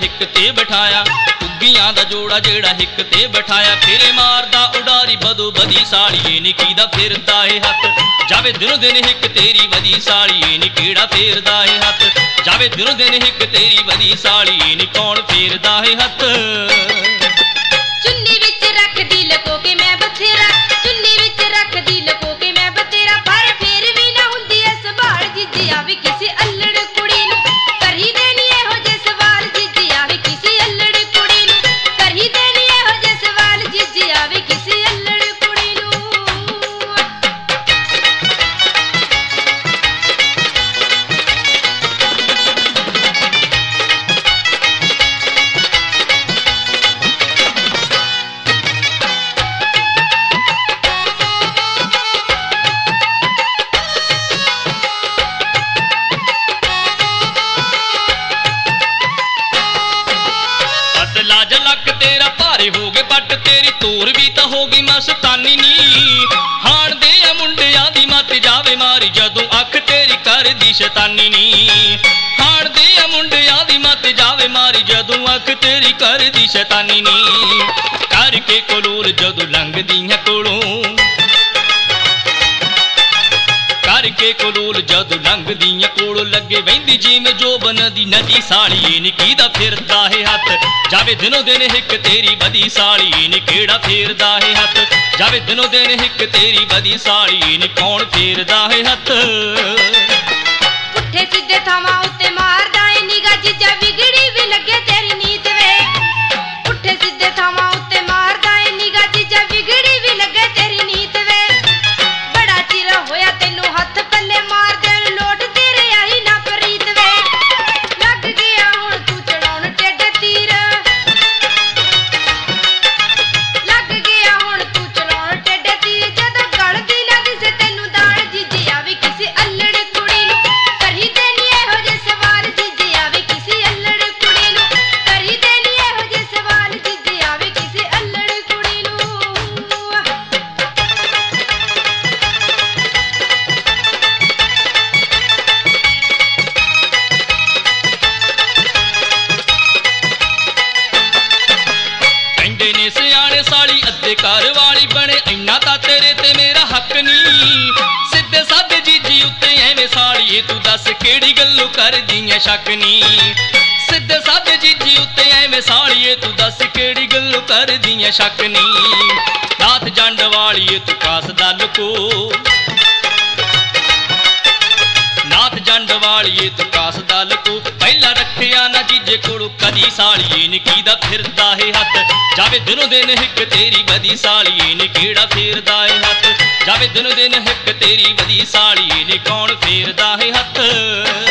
हिक ते बिठाया, घुग्गियां दा जोड़ा जेड़ा हिक ते बिठाया। फेरे मारदा उडारी बदो बदी साड़िए नी कीदा फिरदा है हथ, जावे दिनों दिन हिक तेरी वदी साड़िए नी केड़ा फेरदा है हथ, जावे दिनों दिन हिक तेरी वदी साड़िए नी कौन फेरदा है हथ। चुन्नी विच रख दी लको के मैं बथेरा, चुन्नी विच रख दी लको के मैं बथेरा, पर फिर भी ना हुंदी ऐ संभाल जिज्जी आवे किसी अल्लड़ कुड़ी नूं कर ही देनी एहो जे सवाल, जिज्जी आवे किसी अल्लड़ कुड़ी नूं कर ही देनी एहो जे सवाल, जिज्जी आवे किसी अल्लड़ कुड़ी नूं। लाज लक तेरा भारे हो गए पट, तेरी तोर भी तो हो गई मस्तानी नी। हाण दे मुंडियां दी मत जावे मारी जदों अख तेरी कर दी शैतानी नी। हाण दे मुंडियां दी मत जावे मारी जदों अख तेरी कर दी शैतानी नी। करके कोलूर जदों लंघदी है कोलों, करके कोलोल जदों लंघदी है कोलों, लगे वहिंदी जिवें जोबन दी नदी साड़िए नी कीदा फिरदा है हथ, जावे दिनों दिन हिक तेरी वदी साड़िए नी केड़ा फेरदा है हथ, जावे दिनों दिन हिक तेरी वदी साड़िए नी कौन फेरदा है हथ। पुट्ठे सिद्धे थावां उत्ते मारदा ए निगाह, जिज्जा विगड़ी भी लगे तेरी नीत वे। पुट्ठे सिद्धे थावां उत्ते मारदा ए निगाह, जिज्जा बिगड़ी भी लगे तेरी नीत वे। बड़ा चिर होया तैनू हथ पल्ले मार देन, लोट तेरे आई ना प्रीत वे। लग गया हुण तू चढ़ाउण टेढ़े तीर, लग गया हुण तू चढ़ाउण टेढ़े तीर, जदों गलदी ना दिसे तैनू दाण, जिज्जी आवे किसी अल्लड़ कुड़ी नूं कर ही देनी एहो जे सवाल, जिज्जी आवे किसी अल्लड़ कुड़ी नूं कर ही देनी एहो जे सवाल, जिज्जी आवे किसी अल्लड़ कुड़ी नूं। ਕਹਿੰਦੇ ਨੇ ਸਿਆਣੇ ਸਾਲੀ ਅੱਧੇ ਘਰ ਵਾਲੀ ਬਣੇ, ਇੰਨਾ ਤਾਂ ਤੇਰੇ ਤੇ ਮੇਰਾ ਹੱਕ ਨੀ। ਸਿੱਧੇ ਸਾਦੇ ਜੀਜੀ ਉੱਤੇ ਐਵੇਂ ਸਾਲੀਏ ਤੂੰ ਦੱਸ ਕਿਹੜੀ ਗੱਲੋਂ ਕਰਦੀ ਐ ਸ਼ੱਕ ਨੀ। ਸਿੱਧੇ ਸਾਦੇ ਜੀਜੀ ਉੱਤੇ ਐਵੇਂ ਸਾਲੀਏ ਤੂੰ ਦੱਸ ਕਿਹੜੀ ਗੱਲੋਂ ਕਰਦੀ ਐ ਸ਼ੱਕ ਨੀ। ਨਾਥ ਜੰਡ ਵਾਲੀਏ ਤੂੰ ਕਾਸ ਦਾ ਲੁਕੋ, नाथ जंड वालिए तू कास दल को, पहला रखिया ना जीजे कोलों कदी सालिए नी कीदा फिरदा है हथ, जावे दिनों दिन हिक तेरी वदी सालिए नी केड़ा फेरदा है हथ, जावे दिनों दिन हिक तेरी वदी सालिए नी कौन फेरदा है हथ।